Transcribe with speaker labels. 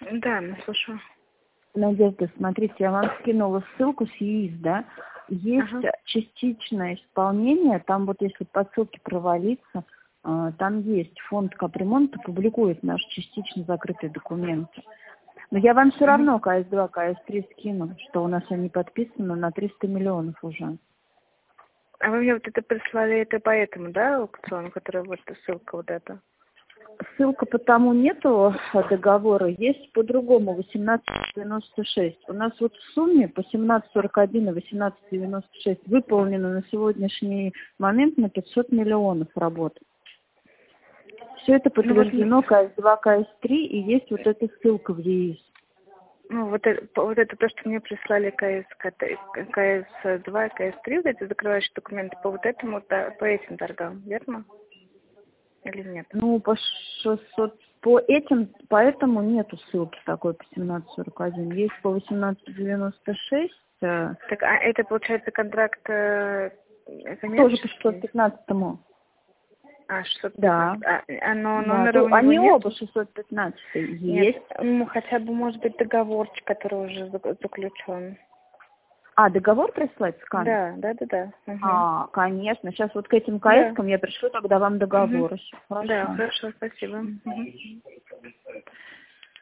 Speaker 1: Да, слушаю.
Speaker 2: Надежда, смотрите, я вам скинула ссылку с ЕИС, да? Есть
Speaker 1: Ага.
Speaker 2: частичное исполнение, там вот если по ссылке провалиться, там есть фонд капремонта, публикует наши частично закрытые документы. Но я вам все равно КС-2, КС-3 скину, что у нас они подписаны на 300 миллионов уже.
Speaker 1: А вы мне вот это прислали, это по этому, да, аукциону, который вот ссылка вот эта?
Speaker 2: Ссылка по тому нету договора, есть по-другому, 1896. У нас вот в сумме по 1741 и 1896 выполнено на сегодняшний момент на 500 миллионов работ. Все это
Speaker 1: Ну вот,
Speaker 2: подтверждено КС-2, КС-3, и есть вот эта ссылка в ЕИС.
Speaker 1: ну, вот это то, что мне прислали КС-2 и КС-3, вот эти закрывающие документы по вот этому, да, по этим торгам, верно? Или нет?
Speaker 2: Ну, по 600, по этому нету ссылки такой по 1741. Есть по 1896,
Speaker 1: Так, а это, получается, контракт
Speaker 2: тоже по
Speaker 1: коммерческий?
Speaker 2: 615-му.
Speaker 1: А, 615.
Speaker 2: Да.
Speaker 1: Но
Speaker 2: Да,
Speaker 1: номера у него
Speaker 2: они
Speaker 1: нет?
Speaker 2: оба 615
Speaker 1: Нет.
Speaker 2: есть.
Speaker 1: Ну, хотя бы, может быть, договорчик, который уже заключен.
Speaker 2: А, договор прислать скан?
Speaker 1: Да. Угу.
Speaker 2: А, конечно. Сейчас вот к этим
Speaker 1: Да.
Speaker 2: КС-кам я пришлю тогда вам
Speaker 1: Угу.
Speaker 2: договор еще.
Speaker 1: Да,
Speaker 2: Хорошо.
Speaker 1: хорошо, спасибо. Угу.